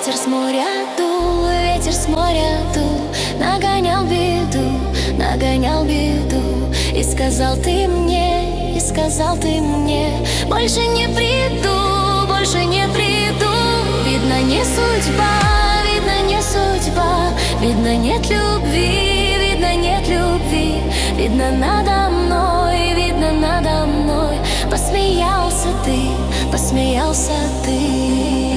Ветер с моря дул, ветер с моря дул, нагонял беду. И сказал ты мне, больше не приду, больше не приду. Видно, не судьба, видно, не судьба. Видно, нет любви, видно, нет любви. Видно, надо мной, видно, надо мной. Посмеялся ты, посмеялся ты.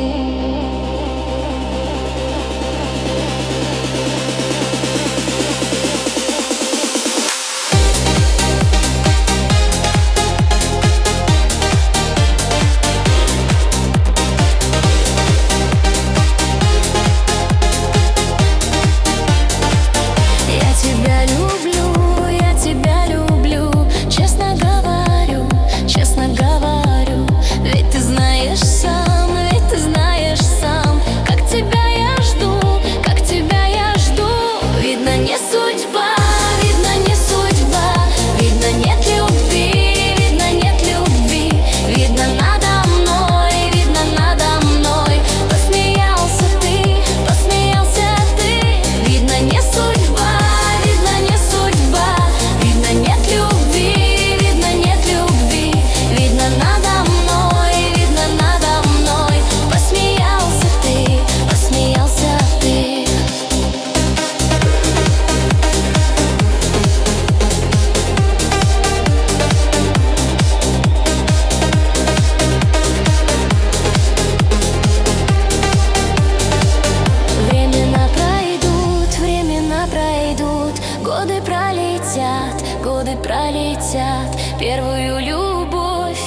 Годы пролетят, первую любовь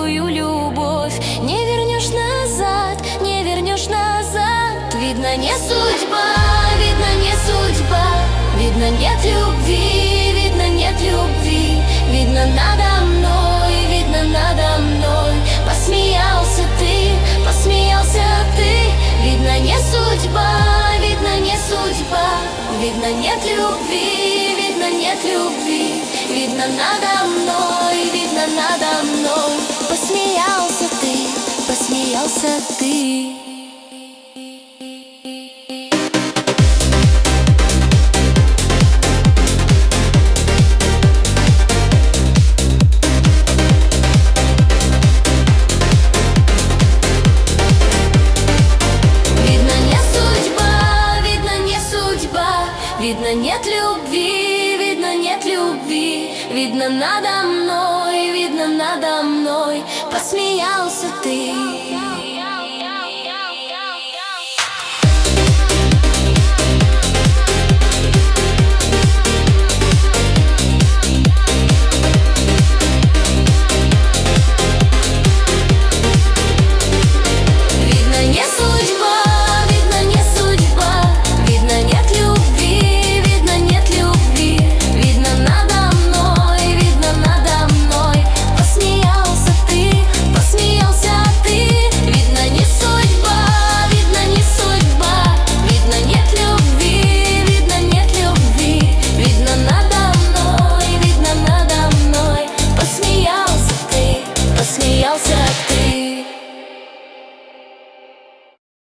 не вернешь назад, не вернешь назад. Видно, не судьба, видно, не судьба. Видно, нет любви, видно, нет любви. Видно, надо мной, видно, надо мной. Посмеялся ты, посмеялся ты. Видно, не судьба, видно, не судьба. Видно, нет любви, видно, нет любви. Видно, надо мной, видно, надо мной. Посмеялся ты, посмеялся ты. Видно, нет любви, видно, нет любви. Видно, надо